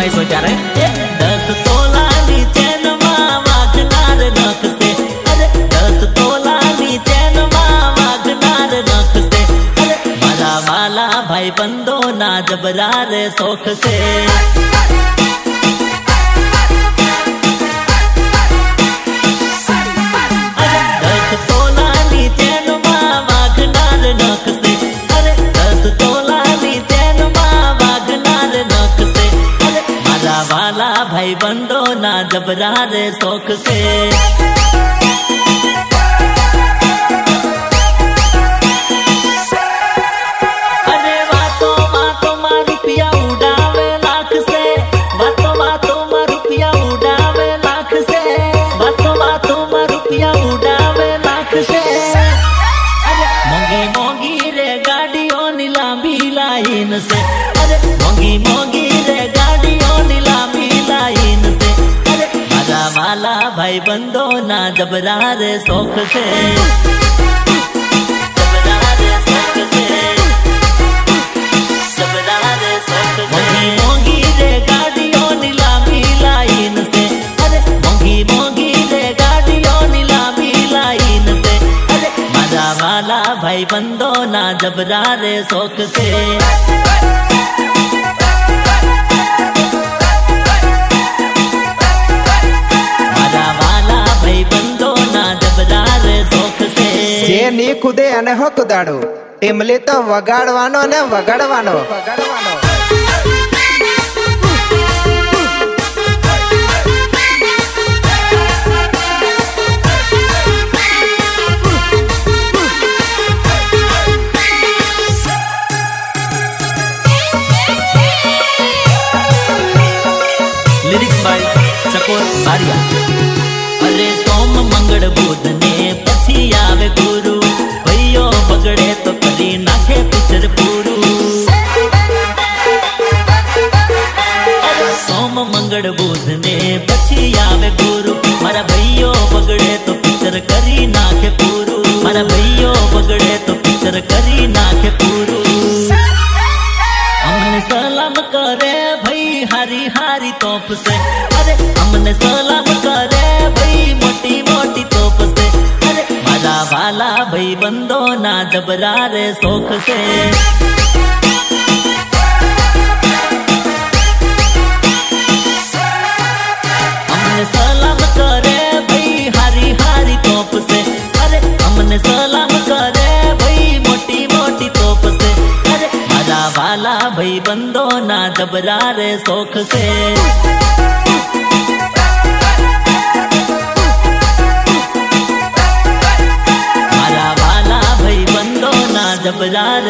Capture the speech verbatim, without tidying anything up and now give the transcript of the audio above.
फरमाइश हो जा रहे दस तोला नी चैन मां वाघनार नख से, अरे दस तोला नी चैन मां वाघनार नख से, अरे मारा वाला भाई बंदो ना जबरा रे शौक से। भाई बंदो ना जबरा रे शौक से। अरे बातों बातों में रुपया उड़ावे लाख से, बातों बातों में रुपया उड़ावे लाख से, बातों बातों में रुपया उड़ावे लाख से। अरे मोंगी मोंगी रे गाड़ियों नीलामी लाइन से, अरे मोंगी मोंगी रे गाड़ियों नीलामी लाइन से, अरे मारा वाला भाई बंदो ना जबरा रे शौक से, जबरा रे शौक से, जबरा रे शौक से। मोंगी मोंगी रे गाड़ियों नीलामी लाइन से, अरे मोंगी मोंगी रे गाड़ियों नीलामी लाइन से, अरे मारा वाला भाई बंदो ना जबरा रे शौक से। જે ની કુદે અને હો કુદાડો એમલે તો વગાડવાનો ને વગાડવાનો વગાડવાનો। लिरिक्स बाय चकोर बारिया। अरे सोम मंगल बुध ने पछी आवे गुरु, भैयो बगड़े तो करी नाखे पिचर पूरू। अरे सोम मंगल बुध ने पछी आवे गुरु, मारा भैयो बगड़े तो पिचर करी नाखे पूरू, मारा भैयो बगड़े तो पिचर करी नाखे पूरू। हमने सलाम करे भाई हारी हारी तोप से, अरे हमने सलाम करे भाई मोटी मोटी तोप से, अरे मारा वाला भाई बंदो ना जबरा रे शौक से। हमने सलाम करे भाई हारी हारी तोप से, अरे हमने सलाम करे भाई मोटी मोटी तोप से, अरे मारा वाला भाई बंदो ना जबरा रे शौक से। मारा वाला भाई बंदो ना जबरा